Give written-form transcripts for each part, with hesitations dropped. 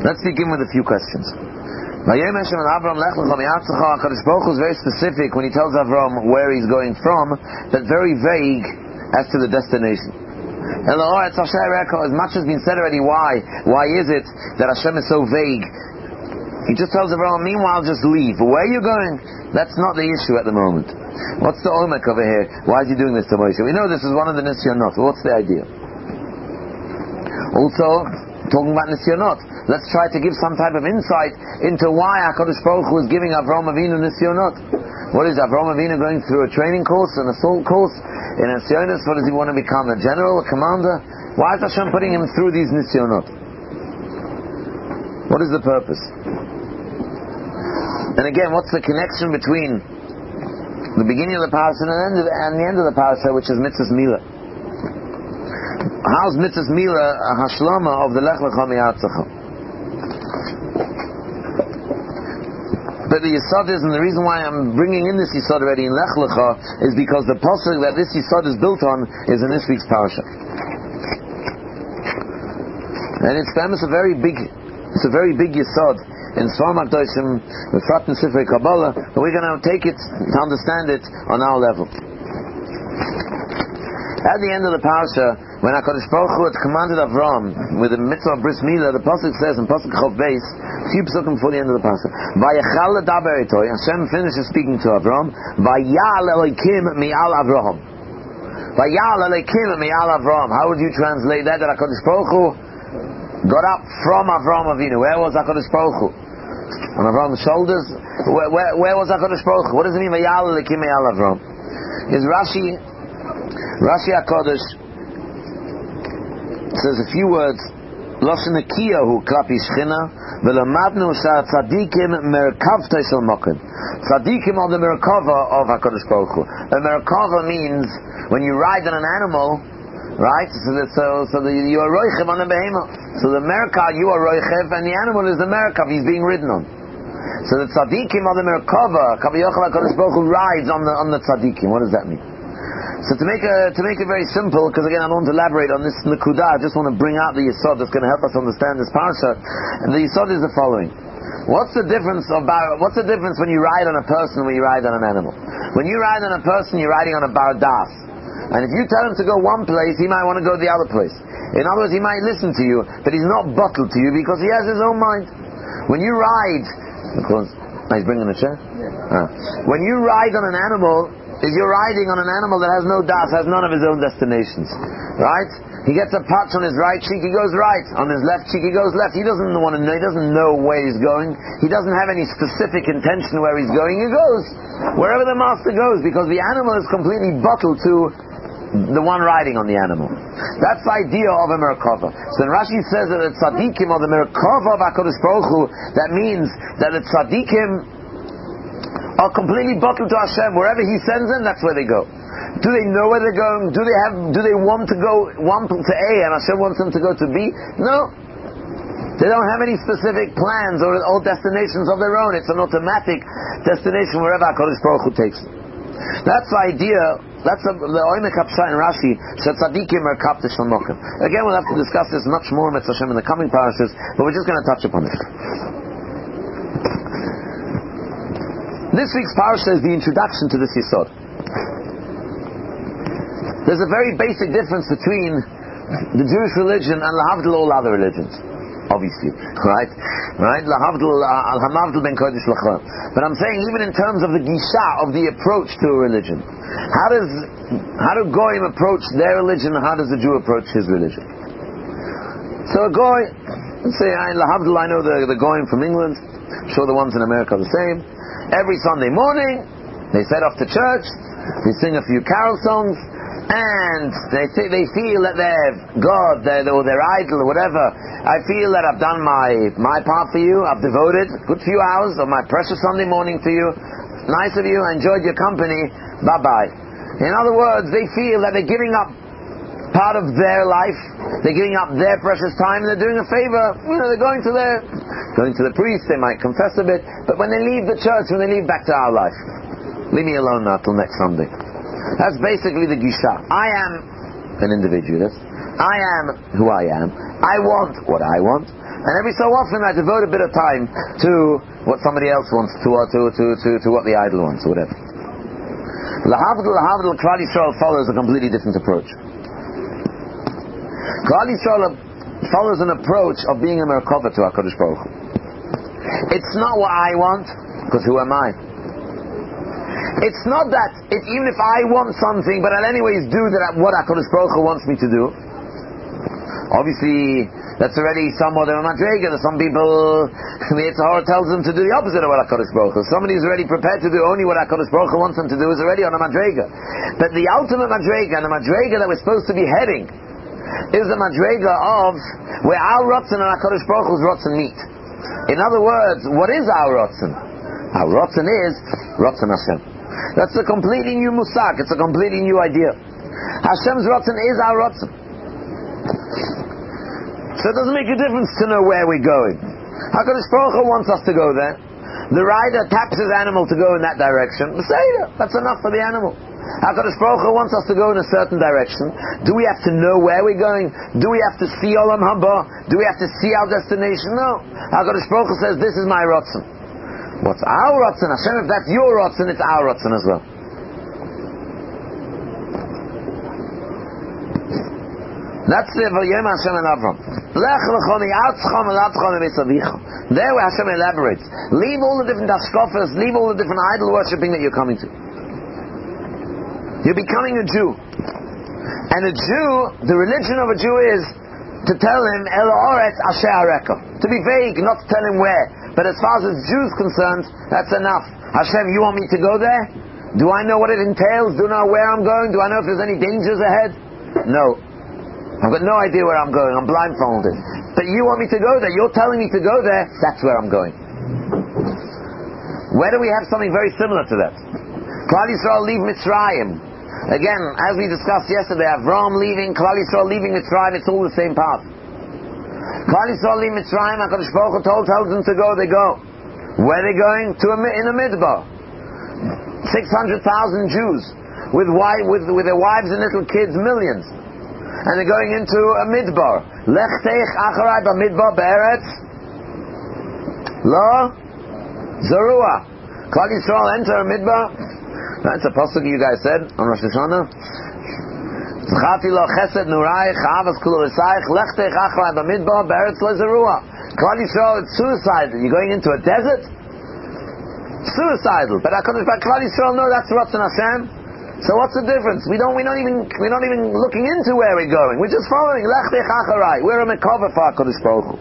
Let's begin with a few questions. HaKadosh Baruch Hu is very specific when he tells Avram where he's going from, but very vague as to the destination. As much has been said already, why is it that Hashem is so vague? He just tells Avram, meanwhile just leave. Where are you going? That's not the issue at the moment. What's the omek over here? Why is he doing this to Moshe? We know this is one of the Nisyonot. What's the idea? Also, talking about Nisyonot, let's try to give some type of insight into why HaKadosh Baruch Hu is giving Avraham Avinu Nisyonot. What is Avraham Avinu going through? A training course, an assault course? In Nisyonot, what does he want to become? A general, a commander? Why is Hashem putting him through these Nisyonot? What is the purpose? And again, what's the connection between the beginning of the parasha and the end of the parasha, which is Mitzvahs Milah? How's Mitzvahs Milah a hashlama of the Lech Lecha Mi'atzacha? But the Yisod is, and the reason why I'm bringing in this Yisod already in Lech Lecha is because the pasuk that this Yisod is built on is in this week's parasha. And it's famous, it's a very big Yisod in Svar Makdoshim, with Frat and Sifrei Kabbalah, but we're going to take it to understand it on our level. At the end of the parasha, when HaKadosh Baruch Hu had commanded Avram with the mitzvah of Bris Milah, the pasuk says in pasuk Chov Beis, a few pasukim before the end of the parasha, Vayachal ledaber ito, Hashem finishes speaking to Avram, Vayal Elokim mi'al Avraham. Vayal Elokim mi'al Avram. How would you translate that? That HaKadosh Baruch Hu got up from Avram Avinu. Where was HaKadosh Baruch Hu? On Avram's shoulders? Where was HaKadosh Baruch Hu? What does it mean? Vayal Elokim mi'al Avram. Is Rashi HaKadosh says a few words. Loshen Kiyahu klapi Shchina v'lamadnu sha'tzadikim merkavta shel mokim. Tzadikim are the merkava of HaKadosh Baruch Hu. A merkava means when you ride on an animal, right? So you are roichev on a behemoth. So the merkav, you are roichev, and the animal is the merkav he's being ridden on. So the tzadikim are the merkava. Kaviyachal HaKadosh Baruch Hu rides on the tzadikim. What does that mean? So to make it very simple, because again I don't want to elaborate on this Nakudah, I just want to bring out the Yisod that's going to help us understand this parasha. And the Yisod is the following. What's the difference when you ride on a person and when you ride on an animal? When you ride on a person, you're riding on a bardas. And if you tell him to go one place, he might want to go the other place. In other words, he might listen to you, but he's not bottled to you because he has his own mind. When you ride, he's bringing a chair? Yeah. When you ride on an animal, you're riding on an animal that has no das, has none of his own destinations. Right? He gets a patch on his right cheek, he goes right. On his left cheek, he goes left. He doesn't want to know, he doesn't know where he's going. He doesn't have any specific intention where he's going. He goes wherever the master goes, because the animal is completely bottled to the one riding on the animal. That's the idea of a merkava. So when Rashi says that the tzadikim are the merkava of HaKadosh Baruch Hu, that means that the tzadikim are completely bottled to Hashem. Wherever He sends them, that's where they go. Do they know where they're going? Do they want to go to A and Hashem wants them to go to B? No. They don't have any specific plans or destinations of their own. It's an automatic destination wherever HaKadosh Baruch Hu takes them. That's the idea. That's the Oimek Hapsha in Rashi. Tzadikim are kapta shel mokim. Again, we'll have to discuss this much more with Hashem in the coming parashas, but we're just going to touch upon it. This week's parasha is the introduction to this Yisod. There's a very basic difference between the Jewish religion and lahavdil all other religions, obviously, right? Lahavdil al-hamavdil ben kodesh l'chol. But I'm saying even in terms of the gisha, of the approach to a religion, how do goyim approach their religion, and how does the Jew approach his religion? So a goy, let's say lahavdil, I know the goyim from England. I'm sure the ones in America are the same. Every Sunday morning, they set off to church, they sing a few carol songs, and they feel that their God, or their idol, or whatever, I feel that I've done my part for you, I've devoted a good few hours of my precious Sunday morning to you, nice of you, I enjoyed your company, bye-bye. In other words, they feel that they're giving up part of their life, they're giving up their precious time, and they're doing a favor. They're going to the priest, they might confess a bit, but when they leave the church, when they leave back to our life, leave me alone now till next Sunday. That's basically the gisha. I am an individualist. I am who I am. I want what I want. And every so often I devote a bit of time to what somebody else wants, to what the idol wants, or whatever. Lahavdil, Klal Yisrael follows a completely different approach. Klal Yisrael follows an approach of being a merkava to HaKadosh Baruch Hu. It's not what I want, because who am I? It's not that, even if I want something, but I'll anyways do what HaKadosh Baruch Hu wants me to do. Obviously, that's already somewhat of a madrega. Some people, the Yetzer Hara tells them to do the opposite of what HaKadosh Baruch Hu. Somebody who's already prepared to do only what HaKadosh Baruch Hu wants them to do is already on a madrega. But the ultimate madrega, and the madrega that we're supposed to be heading, is the madrega of where our rotzen and HaKadosh Baruch Hu's rotzen meet. In other words, what is our rotzen? Our rotzen is rotzen Hashem. That's a completely new musag. It's a completely new idea. Hashem's rotzen is our rotzen. So it doesn't make a difference to know where we're going. HaKadosh Baruch Hu wants us to go there. The rider taps his animal to go in that direction. That's enough for the animal. HaKadosh Baruch Hu wants us to go in a certain direction. Do we have to know where we're going? Do we have to see Olam Haba? Do we have to see our destination? No. HaKadosh Baruch Hu says, this is my rotzen. What's our rotzen? Hashem, if that's your rotzen, it's our rotzen as well. That's the Vayom Hashem and Avram. There where Hashem elaborates. Leave all the different hashkafas, leave all the different idol worshipping that you're coming to. You're becoming a Jew. And a Jew, the religion of a Jew is to tell him, El Oretz Asher Hareka. To be vague, not to tell him where. But as far as the Jew's concerned, that's enough. Hashem, you want me to go there? Do I know what it entails? Do I know where I'm going? Do I know if there's any dangers ahead? No. I've got no idea where I'm going. I'm blindfolded. But you want me to go there. You're telling me to go there. That's where I'm going. Where do we have something very similar to that? Klal Yisrael leave Mitzrayim. Again, as we discussed yesterday, Avram leaving, Klal Yisrael leaving Mitzrayim, it's all the same path. Klal Yisrael leave Mitzrayim, HaKadosh Baruch Hu tells them to go, they go. Where are they going? In a midbar. 600,000 Jews with their wives and little kids, millions. And they're going into a midbar. Lech teich acharai b'midbar be'eretz lo zarua. Klal Yisrael enter a midbar. That's a pasuk you guys said on Rosh Hashanah. Zchati lo chesed nuraich ha'avas kulu esaich lech teich acharai b'midbar be'eretz lo zarua. Klal Yisrael, it's suicidal. You're going into a desert? Suicidal. But Klal Yisrael, no, that's Ratzon Hashem. So what's the difference? We're not even looking into where we're going. We're just following. Lech teich acharai. We're a mekava for HaKadosh Baruch Hu.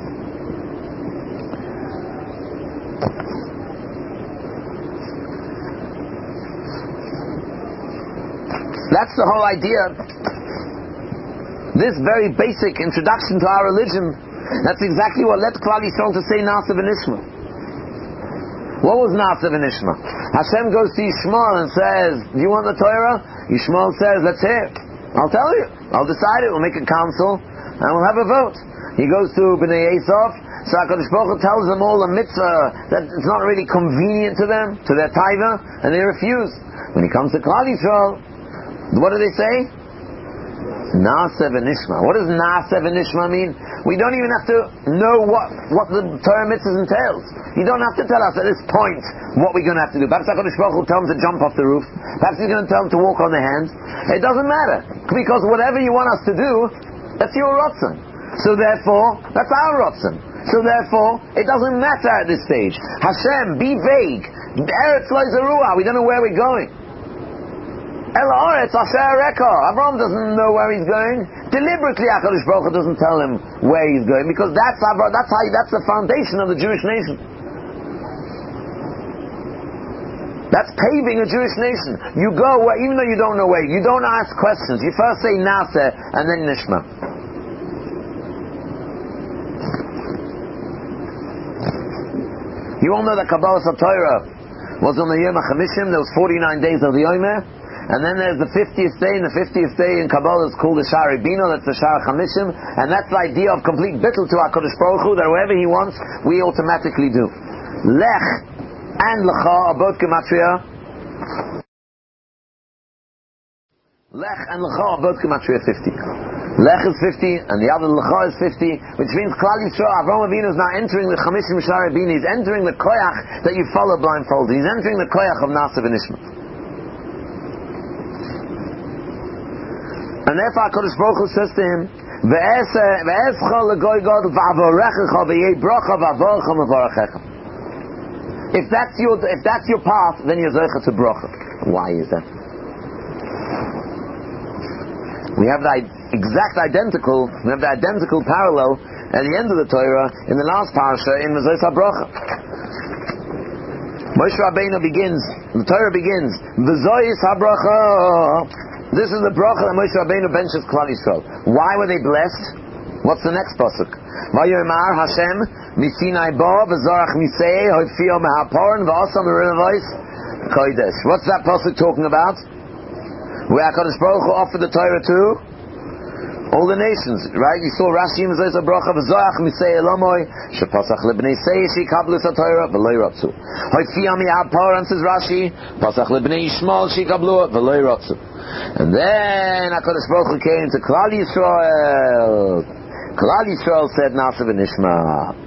That's the whole idea. This very basic introduction to our religion, that's exactly what led Klal Yisrael to say Na'aseh v'Nishma. What was Na'aseh v'Nishma? Hashem goes to Yishmael and says, do you want the Torah? Yishmael says, let's hear. I'll tell you. I'll decide it. We'll make a council and we'll have a vote. He goes to Bnei Esau. So HaKadosh Baruch Hu tells them all a mitzvah that it's not really convenient to them, to their taiva, and they refuse. When he comes to Klal Yisrael, what do they say? Na'aseh v'Nishma. What does Na'aseh v'Nishma mean? We don't even have to know what the Torah mitzvah entails. You don't have to tell us at this point what we're going to have to do. Perhaps HaKadosh Baruch Hu tell them to jump off the roof. Perhaps He's going to tell them to walk on their hands. It doesn't matter. Because whatever you want us to do, that's your rotzen. So therefore, that's our rotzen. So therefore, it doesn't matter at this stage. Hashem, be vague. Eretz lo zarua. We don't know where we're going. El Oretz Asher Hareka. Abraham doesn't know where he's going. Deliberately, HaKadosh Baruch Hu doesn't tell him where he's going because that's the foundation of the Jewish nation. That's paving a Jewish nation. You go where, even though you don't know where, you don't ask questions. You first say Na'aseh and then Nishma. You all know that Kabbalah Torah was on the Yom HaChamishim. There was 49 days of the Yomer. And then there's the 50th day, and the 50th day in Kabbalah is called the Sha'ar Bino, that's the Sha'ar Chamishim, and that's the idea of complete bittul to HaKadosh Baruch Hu, that whatever He wants, we automatically do. Lech and Lecha are both Gematria. Lech and Lecha are both Gematria 50. Lech is 50, and the other Lecha is 50, which means Klal Yisrael, Avraham Avinu is now entering the Chamishim Shara Bini, he's entering the koyach that you follow blindfolded, he's entering the koyach of Nasa v'Nishma. And therefore HaKadosh Baruch Hu says to him, Ve'escha l'goy gadol v'avorechecha v'yei brocha v'avorecha m'vorechecha. If that's your path, then you're Zocha to brocha. Why is that? We have the identical parallel at the end of the Torah in the last parasha in Mezos HaBrocha. Moshe Rabbeinu begins, the Torah begins, V'zois HaBrocha. This is the bracha that Moshe Rabbeinu benches Klal Yisrael. Why were they blessed? What's the next pasuk? Vayomar Hashem misinai bo v'zorach misei hoifio mehaporin v'osam merivos kodesh. What's that pasuk talking about? Where HaKadosh Baruch Hu offered the Torah to all the nations, right? You saw Rashi in Mezos HaBrocha, v'zoach misei elomoy, shepasach lebnei seish yikablu es HaTorah, v'lo yiratzu. Hoifiyam yahapor, says Rashi, pasach lebnei Yishmael shikablu, v'lo yiratzu. And then HaKadosh Baruch Hu came to Klal Yisrael. Klal Yisrael said, Nasa v'Nishma.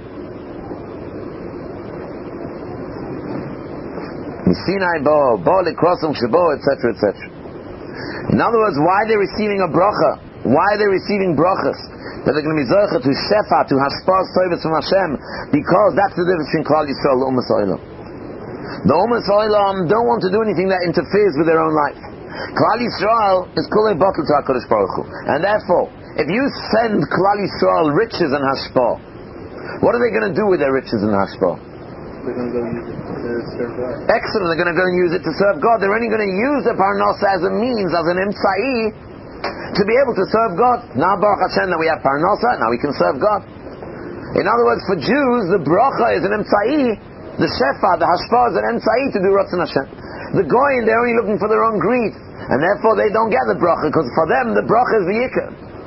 Misinai bo, bo likrosum shebo, etc., etc. In other words, why are they receiving a bracha? Why are they receiving brachas? That they're going to be zocha to shefa, to hashpaz tovus from Hashem, because that's the difference between Klal Yisrael and Umas Olam. The Umas Olam don't want to do anything that interferes with their own life. Klal Yisrael is kulei bottle to HaKadosh Baruch Hu, and therefore, if you send Klal Yisrael riches and hashpah, what are they going to do with their riches and hashpah? They're going to go use it to serve God. Excellent, they're going to go and use it to serve God. They're only going to use the parnasa as a means, as an imtsai, to be able to serve God. Now Baruch Hashem that we have parnasa, now we can serve God. In other words, for Jews, the bracha is an imtsai, the shefa, the hashpah is an imtsai to do Ratzon Hashem. The goyim, they're only looking for their own greed, and therefore they don't get the bracha, because for them the bracha is the yikar.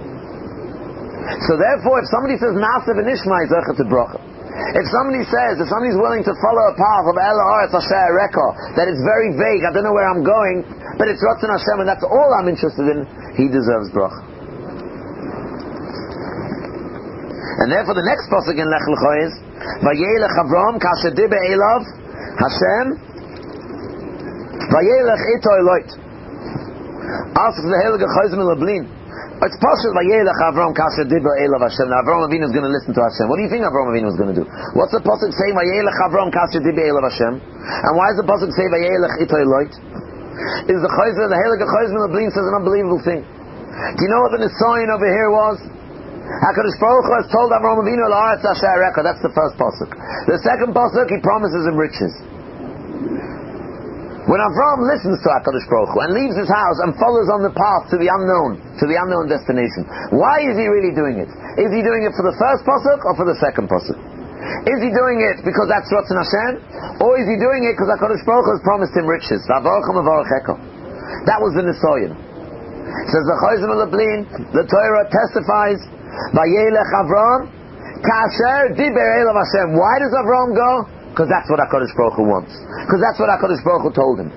So therefore, if somebody says Nasa v'Nishma, he's zocha to bracha. If somebody's willing to follow a path of Ela Haaretz Asher Reka, that is very vague, I don't know where I'm going, but it's Ratzon Hashem and that's all I'm interested in, he deserves bracha. And therefore the next pasuk in Lech Lecha is, Vayelech Avram kasher diber elav Hashem Vayelech ito Eloit. Ask the Heilige Chazon Lablin. It's possible Vayelech Avram kasher diber elav Hashem. Now Avram Avinu is going to listen to Hashem. What do you think Avram Avinu is going to do? What's the pasuk saying? Vayelech Avram kasher diber elav Hashem. And why does the pasuk say Vayelech ito Eloit? Is the Chazon, the Heilige Chazon Lablin says an unbelievable thing. Do you know what the Nisayon over here was? HaKadosh Baruch Hu has told Avraham Avinu L'Haaretz Asher Reka. That's the first pasuk. The second pasuk, he promises him riches. When Avraham listens to HaKadosh Baruch Hu and leaves his house and follows on the path to the unknown destination, why is he really doing it? Is he doing it for the first pasuk or for the second pasuk? Is he doing it because that's Ratzon Hashem, or is he doing it because HaKadosh Baruch Hu has promised him riches? That was the Nisayon. Says the Chazon Lablin, the Torah testifies, Vayelech Avram kasher diber elav Hashem. Why does Avram go? Because that's what HaKadosh Baruch Hu wants. Because that's what HaKadosh Baruch Hu told him.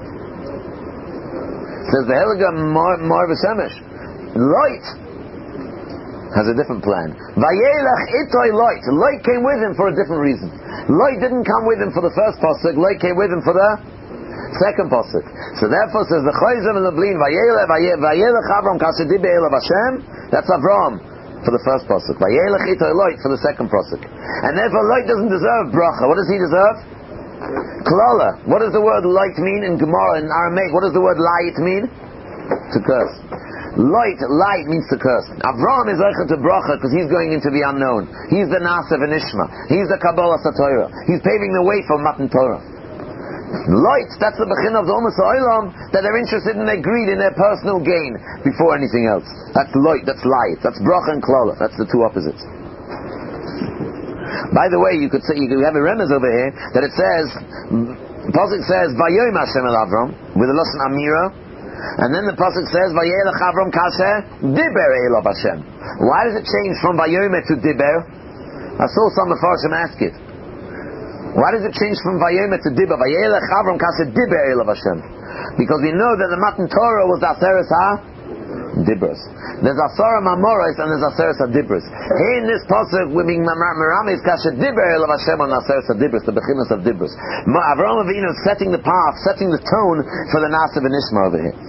Says the Heilige Mar V'Semesh, Lot has a different plan. Vayelech itoy Lot. Lot came with him for a different reason. Lot didn't come with him for the first pasuk. Lot came with him for the second pasuk. So therefore says the Chayzim and the Blin, Vayelech Avram kasher diber elav Hashem. That's Avram for the first pasuk. Vayelech itoy Lot for the second pasuk. And therefore Lot doesn't deserve bracha. What does he deserve? Klala. What does the word light mean in Gemara, in Aramaic? What does the word light mean? To curse. Light means to curse. Avram is Eicha to bracha because he's going into the unknown. He's the Nasa v'Nishma. He's the Kabbalah Satorah. He's paving the way for Matan Torah. Light, that's the bechin of the Umas Olam, that they're interested in their greed, in their personal gain, before anything else. That's light, that's light. That's bracha and klala. That's the two opposites. By the way, you could say, you have a remez over here, that it says, the pasuk says, Vayoyim Hashem el Avram, with the lashon Amira, and then the pasuk says, Vayelech Avram kasher diber elav Hashem. Why does it change from Vayoyim to diber? I saw some Mefarshim ask it. Why does it change from Vayomer to Dibber? Vayelech Avram kasher diber elav Hashem. Because we know that the Matan Torah was the Aseres Dibros. There's Asara Mamoros and there's Aseres Dibros. Here in this pasuk we're being Meramis Kasha Dibber of Hashem on Aseres Dibros, the beginners of Dibros. Avraham Avinu is setting the path, setting the tone for the Nasa V'Nishma over here.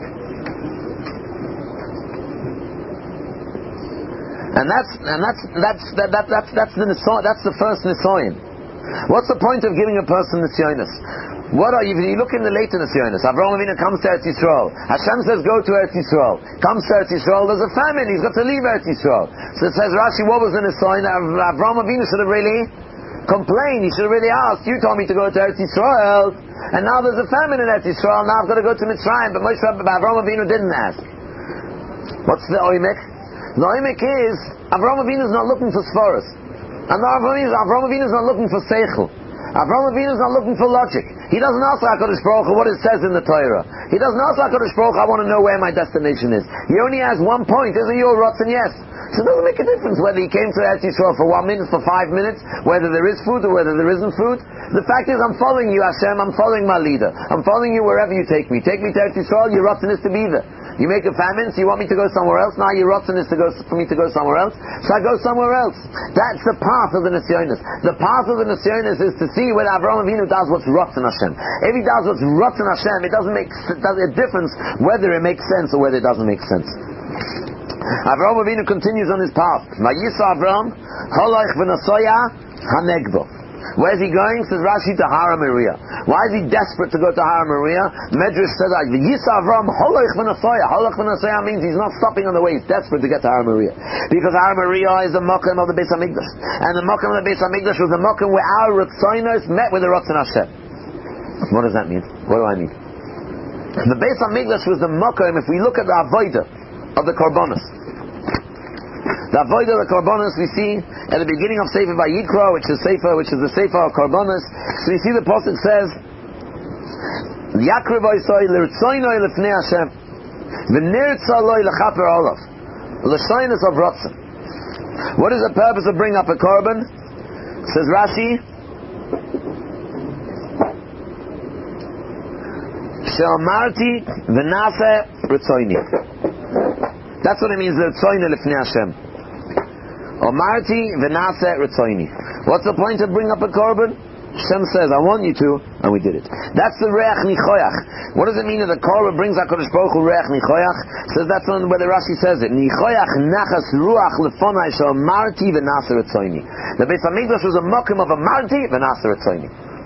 And that's the first Nisoyin. What's the point of giving a person Nisyonis? What are you? If you look in the later Nisyonis, Avraham Avinu comes to Eretz Yisrael. Hashem says, "Go to Eretz Yisrael." Comes to Eretz Yisrael. There's a famine. He's got to leave Eretz Yisrael. So it says, Rashi, what was the Nisoyin? Avraham Avinu should have really complained. He should have really asked. You told me to go to Eretz Yisrael, and now there's a famine in Eretz Yisrael. Now I've got to go to Mitzrayim. But Avraham Avinu didn't ask. What's the oimek? The oimek is Avraham Avinu is not looking for svaros. And Avraham Avinu is not looking for seichel. Avraham Avinu is not looking for logic. He doesn't ask HaKadosh Baruch Hu what it says in the Torah. He doesn't ask HaKadosh Baruch Hu, I want to know where my destination is. He only has one point. Is it your rotzen? Yes. So it doesn't make a difference whether he came to Eretz Yisrael for 1 minute, for 5 minutes, whether there is food or whether there isn't food. The fact is, I'm following you, Hashem. I'm following my leader. I'm following you wherever you take me. Take me to Eretz Yisrael. Your rotzen is to be there. You make a famine, so you want me to go somewhere else. Now your rotzen is for me to go somewhere else. So I go somewhere else. That's the path of the Nisyonis. The path of the Nisyonis is to see whether Avraham Avinu does what's rotzen Hashem. If he does what's rotzen Hashem, it doesn't make a difference whether it makes sense or whether it doesn't make sense. Avraham Avinu continues on his path. Vayisa Avraham, Holoich v'nasoya hanegdo. Where's he going? Says Rashi, to Hara Moriah. Why is he desperate to go to Hara Moriah? Medrash says, Vayisa Avraham, Holoich v'nasoya. Holoich v'nasoya means he's not stopping on the way. He's desperate to get to Hara Moriah. Because Hara Moriah is the Mokim of the Beis HaMikdash. And the Mokim of the Beis HaMikdash was the Mokim where our Ritzonos met with the Ratzon Hashem. What does that mean? What do I mean? The Beis HaMikdash was the Mokim, if we look at the Avodah of the Korbanos. The Avodah of the Korbanos we see at the beginning of Sefer Vayikra, which is the Sefer of Korbanos. So you see the pasuk says, "Yakriv Oisai l'Ritzoinoi l'Fnei Hashem, v'nirtza loi l'chaper olav." L'shaynis of Ratzon. What is the purpose of bringing up a korban? Says Rashi, "She'amarti v'naseh Ritzoini." That's what it means, Ritzoini l'Fnei Hashem. Omarti v'naseh Ritzoini. What's the point of bringing up a korban? Hashem says, I want you to, and we did it. That's the Reach Nichoyach. What does it mean that the korban brings HaKadosh Baruch Hu Reach Nichoyach? Says that's where the Rashi says it. Nichoyach nachas ruach lefonai she'omarti v'naseh Ritzoini. The Beis HaMikdash was a mokim of a marti v'naseh Ritzoini.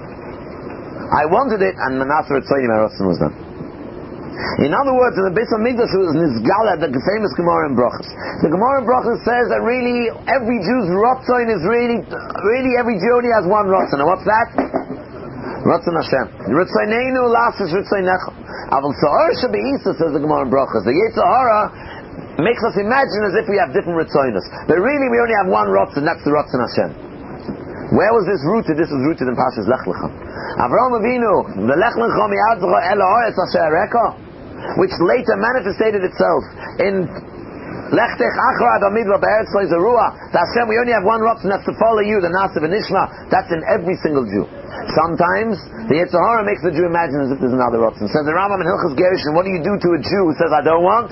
I wanted it, and v'naseh Ritzoini, my Ratzon was done. In other words, in the Beis HaMikdash was Nizgala, the famous Gemara in Brachos. The Gemara in Brachos says that really every Jew's Ratzon is really every Jew only has one Ratzon. And what's that? Ratzon Hashem. Ritzoneinu lasis Ritzonecha. Aval Sa'ar Shabeisa, says the Gemara in Brachos. The Yetzer Hara makes us imagine as if we have different Ritzonos. But really we only have one Ratzon, that's the Ratzon Hashem. Where was this rooted? This was rooted in Parshas Lech Lecha. Avraham Avinu, the Lech Lecha mi'adzocha el ha'aretz asher ereka, which later manifested itself in Lech Tech Achra Adamidva Be'eretz Lo Zerua. That Hashem, we only have one Ratzon, that's to follow you, the Nasa V'Nishma. That's in every single Jew. Sometimes the Yetzer Hara makes the Jew imagine as if there's another Ratzon. Says the Rambam in Hilchos Gerushin, what do you do to a Jew who says, I don't want?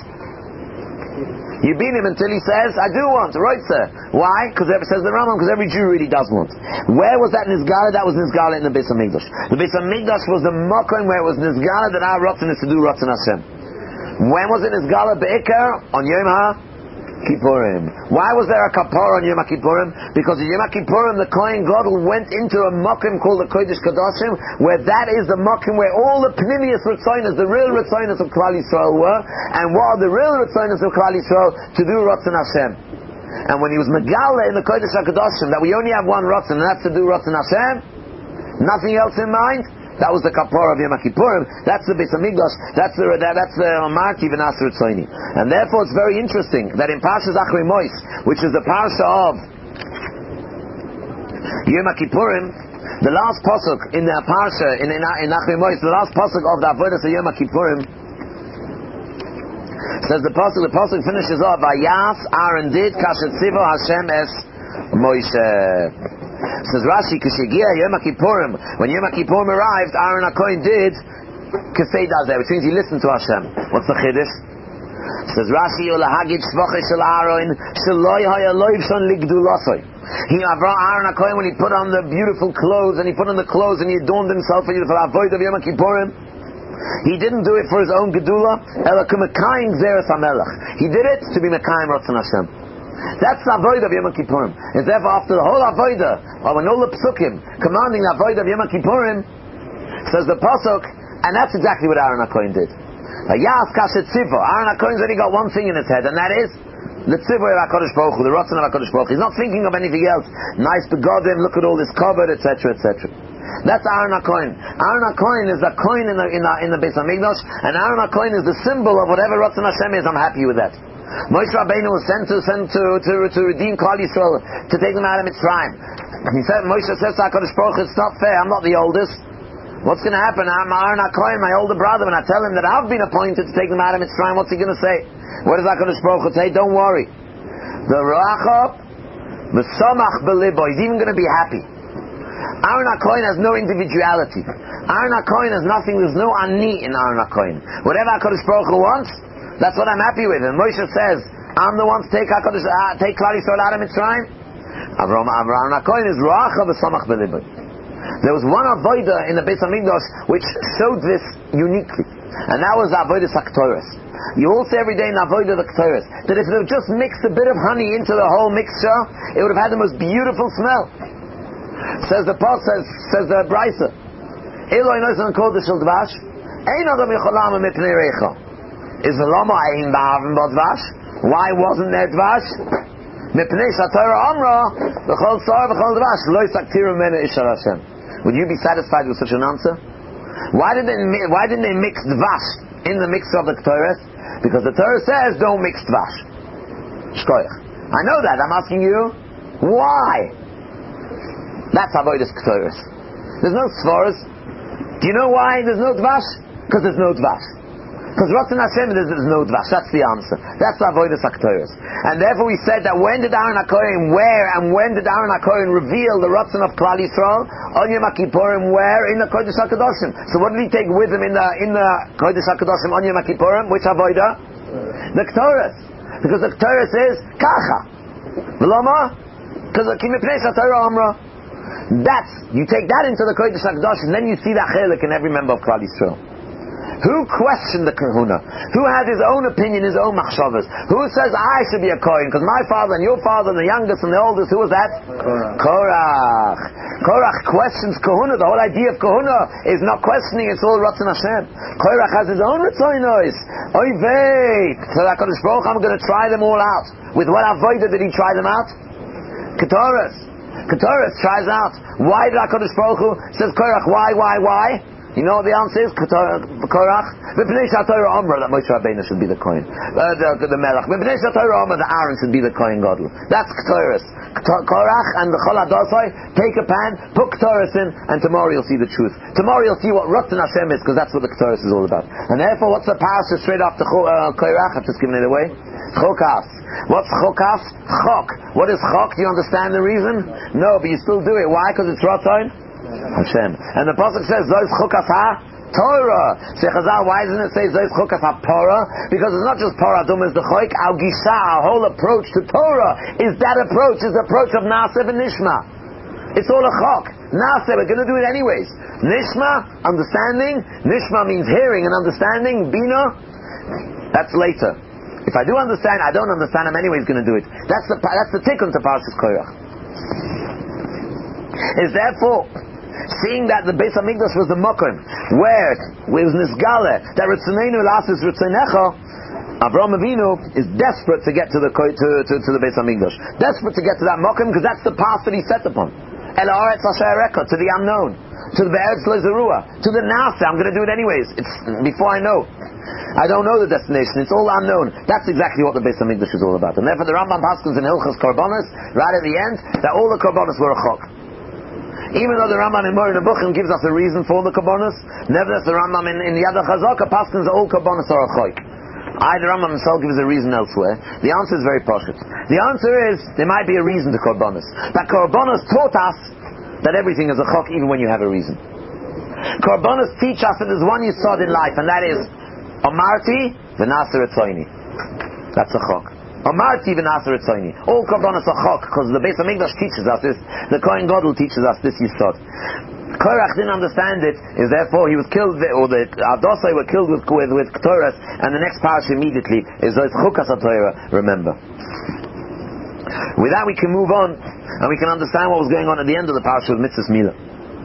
You beat him until he says, I do want, right sir. Why? Because says the Rambam, because every Jew really does want. Where was that Nizgala? That was Nizgala in the Beis HaMikdash. The Beis HaMikdash was the Mokim where it was Nizgala that our Ratzon is to do Ratzon Hashem. When was it Nizgala? Be'ikar? On Yom HaKippurim. Why was there a kapara on Yom HaKippurim? Because in Yom HaKippurim the Kohen Gadol went into a Mokim called the Kodesh Kadoshim, where that is the Mokim where all the Pnimius Ritzonos, the real Ritzonos of Klal Yisrael were, and what are the real Ritzonos of Klal Yisrael? To do Ratzon Hashem. And when he was Megala in the Kodesh HaKadoshim, that we only have one Ratzon, and that's to do Ratzon Hashem, nothing else in mind, that was the kapara of Yom HaKippurim. That's the Beis HaMikdash. That's the Marti v'Naseh Ritzoini. And therefore, it's very interesting that in Parshas Achrei Mos, which is the parsha of Yom HaKippurim, the last pasuk in the parsha in Achrei Mos, the last pasuk of the avodas of Yom HaKippurim, says the pasuk finishes off, Vayas Aaron did kasher tzivo Hashem es Moshe. Says Rashi, Kishigia Yom HaKippurim, when Yom HaKippurim arrived, Aaron HaKohen did Kesei Dazeh, which means he listened to Hashem. What's the Chiddush? Says Rashi, Ulahagid Shvoche Shel Aaron, Sheloi Haya Loivshon Ligdulasoi. Aaron HaKohen, when he put on the beautiful clothes, and he put on the clothes, and he adorned himself for the avoid of Yom Kippurim, he didn't do it for his own Gedula, Ela Kumekayim Gzeres HaMelech. He did it to be Mekayim Ratzon Hashem. That's the avoid of Yom Kippurim. And therefore, after the whole avoida, or when all the psukim commanding the avoid of Yom Kippurim, says the pasuk, and that's exactly what Aaron HaKohen did. Yas kashet tzivo. Aaron HaKohen's only got one thing in his head, and that is the tzivo of HaKadosh Baruch Hu, the rotzen of HaKadosh Baruch Hu. He's not thinking of anything else. Nice begodim, look at all this covered, etc., etc. That's Aaron HaKohen. Aaron HaKohen is the kohen in the Beis Hamikdash, and Aaron HaKohen is the symbol of whatever rotzen Hashem is. I'm happy with that. Moshe Rabbeinu was sent to redeem Klal Yisrael, to take them out of Mitzrayim. He said, Moshe says to HaKadosh Baruch Hu, it's not fair. I'm not the oldest. What's going to happen? I'm Aaron HaKohen, my older brother, and I tell him that I've been appointed to take them out of Mitzrayim. What's he going to say? What does HaKadosh Baruch Hu say? Don't worry. The Rachab, the Samach Belibo, he's even going to be happy. Aaron HaKohen has no individuality. Aaron HaKohen has nothing, there's no ani in Aaron HaKohen. Whatever HaKadosh Baruch Hu wants, that's what I'm happy with. And Moshe says, I'm the one to take Klal Yisrael out of Mitzrayim. Aaron HaKohen is Rachab, the Samach Belibo. There was one avodah in the Beis Hamikdash which showed this uniquely, and that was the avodah Saktoris. You all say every day in the avodah the Ktoris that if they would just mixed a bit of honey into the whole mixture, it would have had the most beautiful smell. Says the the Brisa, Eloi Nosan Kodesh Shel Dvash, Ein Adam Yecholam Mipnei Reicha. Is the Lama Ein Ba'avim Dvash? Why wasn't there Dvash? Mipnei Shatayra Amra V'chol Sar V'chol Dvash Lo Yisaktiru Mena Ishar Hashem. Would you be satisfied with such an answer? Why didn't they mix Dvash in the mixture of the Torah? Because the Torah says don't mix Dvash. Shkoyach. I know that. I'm asking you, why? That's avodas Torah. There's no Svaras. Do you know why there's no Dvash? Because there's no Dvash. Because Ratzon Hashem, there's no Dvash. That's the answer. That's the avodas Torah. And therefore we said that when did Aaron HaKohen when did Aaron HaKohen reveal the Ratzon of Klal Yisrael? On Yom Kippurim, where? In the Kodesh HaKadoshim. So what did he take with him in the Kodesh HaKadoshim on Yom Kippurim? Which avodah? The Torah. Because the Torah says Kacha. V'lama? Because Kimipnei Shatayra Amra. You take that into the Kodesh HaKadoshim, then you see that chelik in every member of Klal Yisrael. Who questioned the kahuna? Who had his own opinion, his own machshavas? Who says, I should be a kohen, because my father and your father and the youngest and the oldest, who was that? Korach. Korach questions kahuna. The whole idea of kahuna is not questioning, it's all Ratzon Hashem. Korach has his own Ratzonos. Oy vey! So HaKadosh Baruch Hu, I'm going to try them all out. With what avodah did he try them out? Ketoras tries out. Why did HaKadosh Baruch Hu says Korach? Why? You know what the answer is? Korach. V'pnei Shatayra Amra, that Moshe Rabbeinu should be the Kohen. The Melech. V'pnei Shatayra Amra, that Aaron should be the Kohen Gadol. That's Ketoras. Korach and the Chol HaDosai, take a pan, put Ketoras in, and tomorrow you'll see the truth. Tomorrow you'll see what Ratzon Hashem is, because that's what the Ketoras is all about. And therefore, what's the parasha straight after Korach? I've just given it away. Chokas. What's Chokas? Chok. What is Chok? Do you understand the reason? No, but you still do it. Why? Because it's Ratzon Hashem. And the pasuk says, Zois Chukas ha-Torah. Shechazal, why doesn't it say Zois Chukas ha-Torah? Because it's not just Torah, Dum is the Choik, our Gisha, our whole approach to Torah is the approach of Naaseh and Nishma. It's all a Chok. Naaseh, we're going to do it anyways. Nishma, understanding. Nishma means hearing and understanding. Bina, that's later. If I do understand, I don't understand, I'm anyways going to do it. That's the tikkun to Parshas Korach. Is therefore seeing that the Beis Hamikdash was the Mokum where it was Nisgale that Ritzoneinu Lasis Ritzonecha, Avraham Avinu is desperate to get to the Beis Hamikdash, desperate to get to that Mokum, because that's the path that he set upon. El Haaretz Asher Ereka, to the unknown, to the Be'eretz Lo Zerua, to the Nasa. I'm going to do it anyways. It's before I know. I don't know the destination. It's all unknown. That's exactly what the Beis Hamikdash is all about. And therefore the Rambam paskins in Hilchos Korbanos, right at the end, that all the Korbanos were a chok. Even though the Rambam in Moreh Nebuchim gives us a reason for the Korbanos, nevertheless the Rambam in Yad HaChazaka paskins that all Korbanos are a chok. The Rambam himself gives a reason elsewhere. The answer is very poshut. The answer is there might be a reason to Korbanos. That Korbanos taught us that everything is a chok even when you have a reason. Korbanos teach us that there's one yesod in life, and that is Amarti v'Naseh Etzoini. That's a chok. Amarti v'nasar etzoini. All korbanos are chok, because the Beis HaMikdash teaches us this, the Kohen Gadol teaches us this yisod. Korach didn't understand it, is therefore he was killed, or the Adosai were killed with Ktoras, and the next parasha immediately is Chukas HaTorah, remember. With that we can move on, and we can understand what was going on at the end of the parasha with Mitzvahs Milah.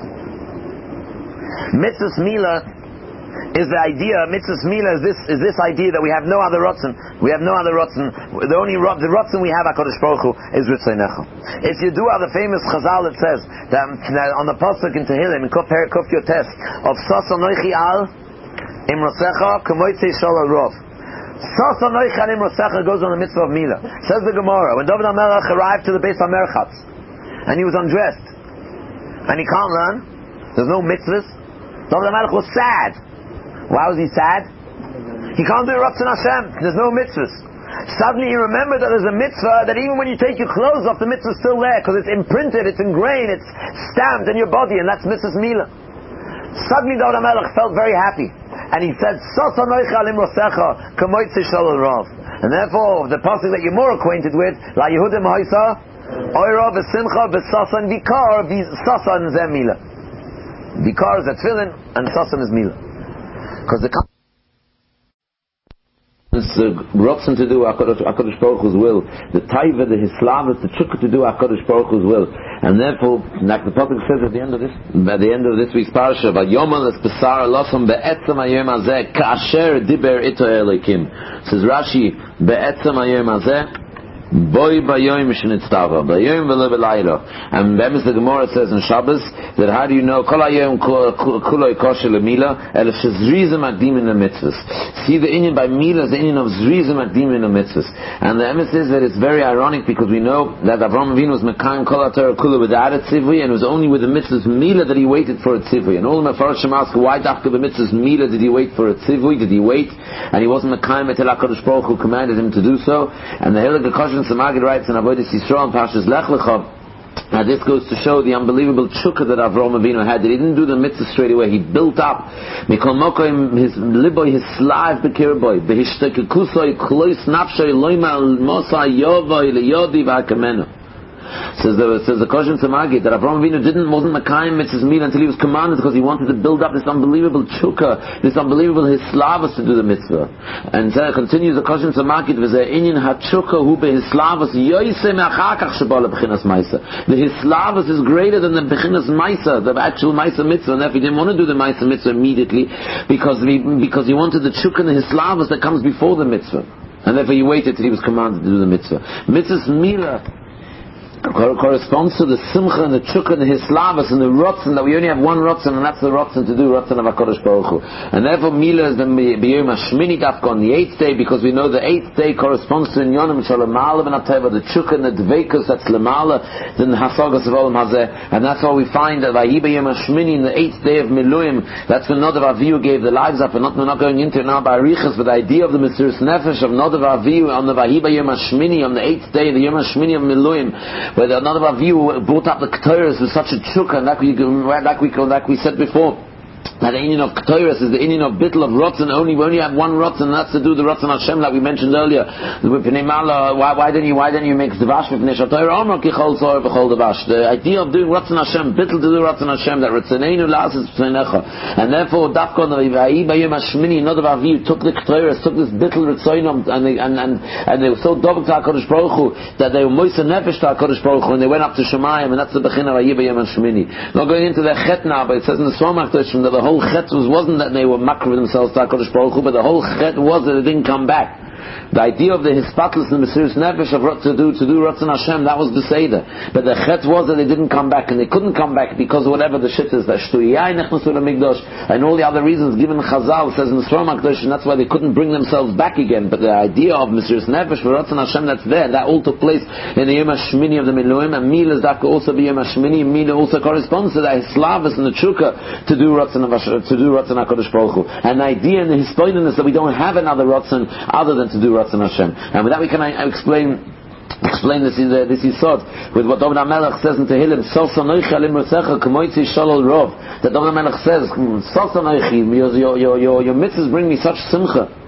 Mitzvahs Milah is the idea. Mitzvahs Milah is this idea that we have no other rotzen. We have no other rotzen. The rotzen we have HaKadosh Baruch Hu is Ritzonecha. If you do the famous Chazal that says that on the pasuk in Tehillim in Kuf Yotes of Sasa Noichi Al Imrosecha K'moitzei Shol Rov. Sasa Noichi Al Imrosecha goes on the mitzvah of Milah. Says the Gemara, when David HaMelech arrived to the Beis HaMerchatz and he was undressed and he can't learn, there's no mitzvahs, David HaMelech was sad. Why was he sad? He can't do Ratzon Hashem. There's no mitzvahs. Suddenly he remembered that there's a mitzvah that even when you take your clothes off, the mitzvah is still there because it's imprinted, it's ingrained, it's stamped in your body, and that's Mitzvahs Milah. Suddenly David HaMelech felt very happy, and he said, "Sasa noicha alim rosecha kamoitzi shalol rav." And therefore, the pasuk that you're more acquainted with, La Yehudim Ha'isa, Oira v'simcha v'sasan vikar v'sasan zeh Milah. Vikar is a tefillin, and sasan is Milah. Because the Rotzen to do HaKadosh Baruch Hu's will, the Taiva, the Hislavas, the Chukka to do HaKadosh Baruch Hu's will, and therefore, like the Prophet says at the end of this week's parasha, "Vayomal es besar losam be'etzem hayom hazeh ka'asher diber ito Elokim." Says Rashi, "Be'etzem hayom hazeh." Boy bayoim shenitztava bayoim v'lo b'laylo. And Bemis the Gemara says in Shabbos that how do you know kol hayom kuloi kosher lemila elef shezrizim akdim in the mitzvahs. See, the inyan by mila is the inyan of zrizim akdim in the mitzvahs. And the emes is that it's very ironic because we know that Avraham Avinu was mekayim kol haTorah kula without a tzivui, and it was only with the mitzvahs mila that he waited for a tzivui. And all the mefarshim ask, why after the mitzvahs mila did he wait for a tzivui? Did he wait? And he wasn't mekayim until HaKadosh Baruch Hu commanded him to do so. And the Hilchah Kosher Samagid writes in Avodas Yisrael and Parshas Lech Lecha. Now this goes to show the unbelievable chukka that Avraham Avinu had. That he didn't do the mitzvah straight away. He built up. Mikol mokoim his liboy, his slav bekirboy, behishtakekusoi klois nafshoy loima mosa yovoy leyodi v'akamenu. Says the Kosher Samagid that Avraham Avinu wasn't Makayim Mitzvahs Milah until he was commanded, because he wanted to build up this unbelievable chukka, this unbelievable hislavas to do the mitzvah. And so continues the Kosher Samagid with the inyan hachukka hu behislavas yoyse me'achakach shebala b'chinas maisa. The hislavas is greater than the b'chinas maisa, the actual maisa mitzvah. And therefore he didn't want to do the maisa mitzvah immediately because he wanted the chukka and the hislavas that comes before the mitzvah. And therefore he waited till he was commanded to do the mitzvah. Mitzvahs Milah corresponds to the simcha and the chukka and the hislavas and the rotzen, that we only have one rotzen, and that's the rotzen to do rotzen of HaKadosh Baruch Hu. And therefore Milah is the b'yom hashmini dafka on the 8th day, because we know the 8th day corresponds to inyonim shalamala v'nateva, the chukka and the dveikus, that's lemala, then the hasagas of olam hazeh. And that's why we find that vayi b'yom hashmini, in the 8th day of Miluyim, that's when Nadav Avihu gave the lives up. And we're not going into it now by Arichas, but the idea of the Mesiras Nefesh of Nadav Avihu on the vayi b'yom hashmini, on the 8th day, the yom hashmini of Miluyim, where another of you brought up the Ketores with such a chukka, and like we said before, that the inyan of Ketores is the inyan of bittul of rotzen. We only have one rotzen, and that's to do the rotzen Hashem, like we mentioned earlier. Why didn't you make Zvash v'pnei Torah Omer kichol tzor v'chol devash? The idea of doing rotzen Hashem, bittul to do rotzen Hashem, that Ritzoneinu la'asis b'tzeinecha, and therefore Dafka on the Vayi Bayom Hashmini, Nadav Avihu took the Ketores, took this bittul Ritzoinum, and they were so dovek to HaKadosh Baruch Hu that they were moisa nefesh to HaKadosh Baruch Hu, and they went up to Shemayim, and that's the bechina Vayi Bayom Hashmini. Not going into the chet now, but it says in the Swarmach Toshim that the whole chet wasn't that they were makriv themselves to HaKadosh Baruch Hu, but the whole chet was that they didn't come back. The idea of the hispatlus and the Mesiras Nefesh of to do Ratzon Hashem, that was the Seder. But the chet was that they didn't come back, and they couldn't come back because of whatever the shit is, that Shtuyai Nechnasu L'Mikdosh, and all the other reasons given Chazal, says in the Swarm HaKadosh, and that's why they couldn't bring themselves back again. But the idea of Mesiras Nefesh for Ratzon Hashem, that's there, that all took place in the Yom HaShmini of the Miluim, and Milah is that could also be Yom HaShmini, and Milah also corresponds to that Hislavas and the Chukka to do Ratzon HaKadosh Baruch Hu. And the idea in the Hispoinus that we don't have another Ratzon other than to do Ratzon Hashem. And with that we can explain this yisod with what David HaMelech says in Tehillim, Sosa noichi alim rosecha k'moitzi shalol rov. That David HaMelech says, Sosa noichi, your mitzvahs bring me such simcha.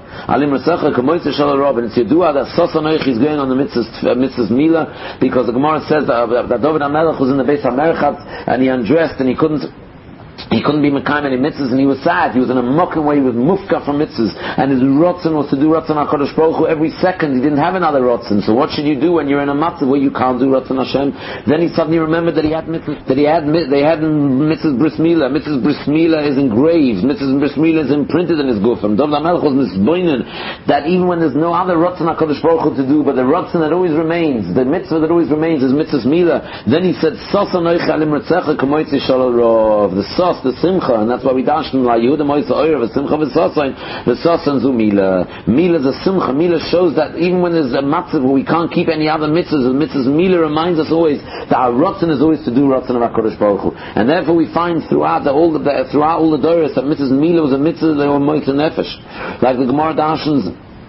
Alim Resecha Kamoitze Shal Rob, and it's Yedua that Sosanoich is going on the mitzvahs Mila, because the Gemara says that David HaMelech was in the Beis HaMerchat and he undressed and he couldn't be Mekayim any mitzvahs, and he was sad. He was in a mocking way. He was mufka from mitzvahs, and his rotzen was to do rotzen HaKadosh Baruch Hu every second. He didn't have another rotzen. So what should you do when you're in a matzav where you can't do rotzen Hashem? Then he suddenly remembered that he had mitzvahs. They had mitzvahs bris milah. Mitzvahs bris milah is engraved. Mitzvahs bris milah is imprinted in his gufam. David HaMelech was misboinen that even when there's no other rotzen HaKadosh Baruch Hu to do, but the rotzen that always remains, the mitzvah that always remains is mitzvahs milah. Then he said, Sosa noicha alim retzecha kamoitzi shalal rov. The simcha, and that's why we dash in La Yehuda Moisa Oyer, the simcha v'sasain zu Mila. Mila is a simcha. Mila shows that even when there's a matzav where we can't keep any other mitzvahs, the mitzvahs Mila reminds us always that our rotzen is always to do rotzen of HaKadosh Baruch Hu. And therefore we find throughout all the Doros that mitzvahs Mila was a mitzvah that were Moisa Nefesh. Like the Gemara Dashans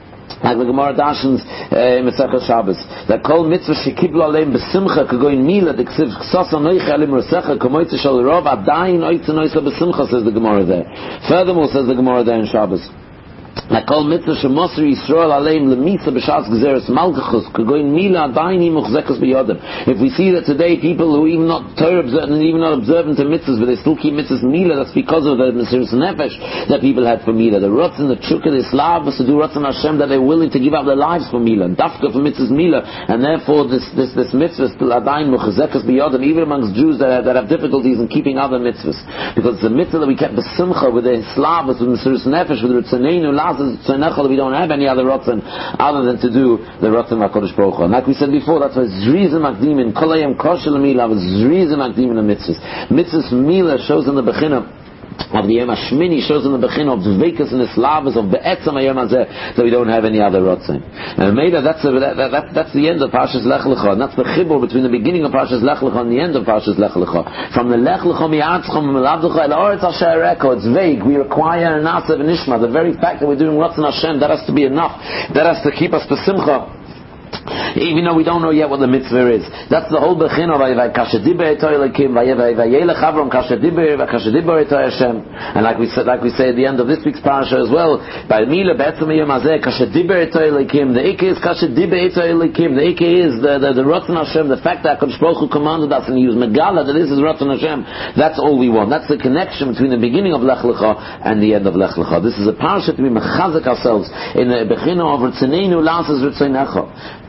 in Masechah Shabbos, that kol mitzvah shekiblu aleim besimcha kagoin mila deksiv ksasa noicha alim rosecha kamoitze shal rov adayin oitzen oisa besimcha, says the Gemara there. Furthermore, says the Gemara there in Shabbos, that kol mitzvah shemosri Yisrael aleim lemisa b'shas gzeres malchus kagoin mila adayin imuchzekas b'yodem. If we see that today people who even not Torah observant and even not observant to mitzvahs, but they still keep mitzvahs mila, that's because of the Mesiras Nefesh that people had for mila. The rotzen, the chukah, the slav was to do rotzen Hashem, that they're willing to give up their lives for mila, and dafka for mitzvahs mila, and therefore this mitzvah still adayin muchzekas b'yodem, even amongst Jews that have difficulties in keeping other mitzvahs, because it's a mitzvah that we kept b'simcha with the slav, with Mesiras Nefesh, with the ritzaneinu we don't have any other rotzen other than to do the rotzen HaKadosh Baruch Hu. And like we said before, that's why Zriza Makdimin Kolayim Koshel Mila was Zriza Makdimin the mitzvahs. Mitzvahs Mila shows in the Bechina of the Yom HaShmini, shows in the Bechina of Dveikus and Islavas of Be'etzam HaYom HaZeh, that we don't have any other rotzen. And maybe that's the end of Parshas Lech Lecha, and that's the chibur between the beginning of Parshas Lech Lecha and the end of Parshas Lech Lecha. From the Lech Lecha mi'atzchom v'melavducha el oretz asher ereko, it's vague. We require an asav and ishma. The very fact that we're doing rotzen Hashem, that has to be enough. That has to keep us besimcha, even though we don't know yet what the mitzvah is. That's the whole bechina of Kashadiber Etoy Lekim, Vayelech Avram Kashadiber Etoy Hashem. And like we say at the end of this week's parasha as well, by Mila Be'etzem Yom Hazeh Kashadiber Etoy Lekim. The Ike is Kashadiber Etoy Lekim. The Ike is the Rotzen Hashem. The fact that HaKadosh Baruch Hu commanded us and He used Megala that this is Rotzen Hashem. That's all we want. That's the connection between the beginning of Lech Lecha and the end of Lech Lecha. This is a parasha to be mechazek ourselves in the bechina of Ritzaneinu Lasas Ritzanecha.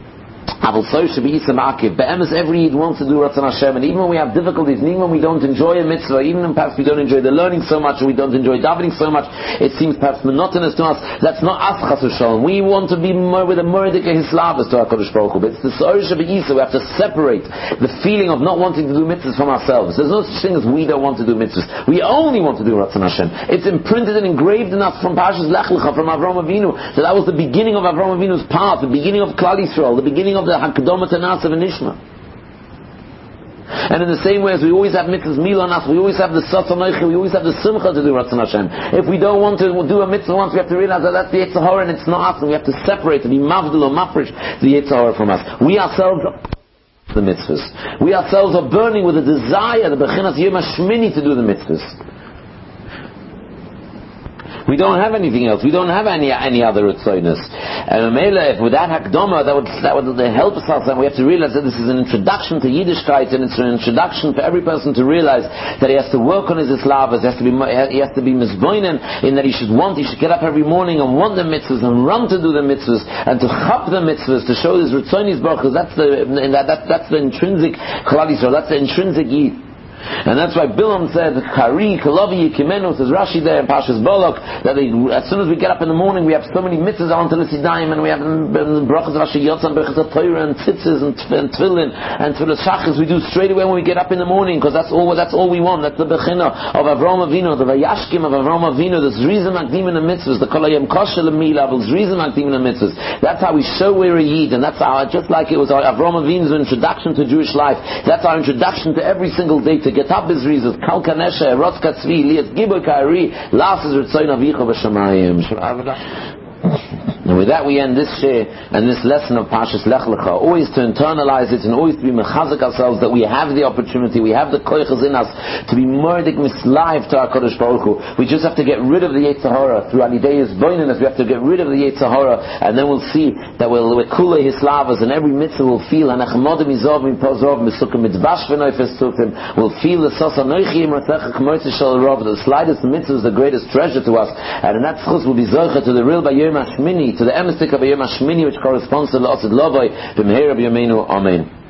Be'emes, every Yid wants to do Ratzon Hashem, and even when we have difficulties, and even when we don't enjoy a mitzvah, even when perhaps we don't enjoy the learning so much, or we don't enjoy davening so much, it seems perhaps monotonous to us. That's not us, Chas v'Shalom. We want to be more with a murdik hislavas to HaKadosh Baruch Hu. But it's the Sorish B'Yisa. We have to separate the feeling of not wanting to do mitzvahs from ourselves. There's no such thing as we don't want to do mitzvahs. We only want to do Ratzon Hashem. It's imprinted and engraved in us from Parshas Lech Lecha, from Avram Avinu. So that was the beginning of Avram Avinu's path, the beginning of Klal Yisrael, the beginning of the Hakadoma Tanasa v'Nishma. And in the same way as we always have mitzvahs mila on us, we always have the Sasa Noichi, we always have the Simcha to do Ratzon Hashem. If we don't want to do a mitzvah once, we have to realize that that's the Yetzer Hara and it's not us, and we have to separate, to be mavdil or mafresh the Yetzer Hara from us. We ourselves are the mitzvahs. We ourselves are burning with a desire, the Bechinas Yom HaShmini, to do the mitzvahs. We don't have anything else. We don't have any other ritzonos. And if with that hakdoma, that would help us. And we have to realize that this is an introduction to Yiddishkeit, and it's an introduction for every person to realize that he has to work on his islavas. He has to be misboinen in that he should get up every morning and want the mitzvahs and run to do the mitzvahs and to chap the mitzvahs to show his ritzonis baruch. That's the intrinsic Klal Yisrael. That's the intrinsic Yid. And that's why Bilam said, Kari, Kalavi, Yikimenu, says Rashi there in Pashas Bolok, that as soon as we get up in the morning, we have so many mitzvahs on to L'Sidayim, and we have the brachas Rashi Yotzan, Berachas HaTorah, and tzitzis, and tefillin, and tefillah shachas, we do straight away when we get up in the morning, because that's all we want. That's the bechina of Avram Avinu, the Vayashkim of Avram Avinu, the Zrizim Akdim in the mitzvahs, the Kolayim Koshel Mila, the Zrizim Akdim in the mitzvahs. That's how we show we're a Yid, and that's how, just like it was Avram Avinu's introduction to Jewish life, that's our introduction to every single day, to get up his reasons. Kal kanesha, rotz katzvi, liet gibur ka'ari, las is ritzoyin avicha b'shamayim. And with that we end this share and this lesson of Parshas Lech Lecha. Always to internalize it and always to be mechazik ourselves that we have the opportunity, we have the koiches in us to be mordik mislive to our Kodesh Baruch Hu. We just have to get rid of the Yetzer Hara through Alidei's boinus. We have to get rid of the Yetzer Hara, and then we'll see that we're kule his lavas, and every mitzvah will feel anachmodim izov min pozov misukim mitzbash v'noifes tutim. We'll feel the sosa noichi imratecha k'moitzi shal rov. The slightest mitzvah is the greatest treasure to us, and in that schus will be zocha to the real Bayom Hashmini, to the emistik of Bayom Hashmini, which corresponds to the Osid Lovoi, B'mheir B'Yameinu. Amen.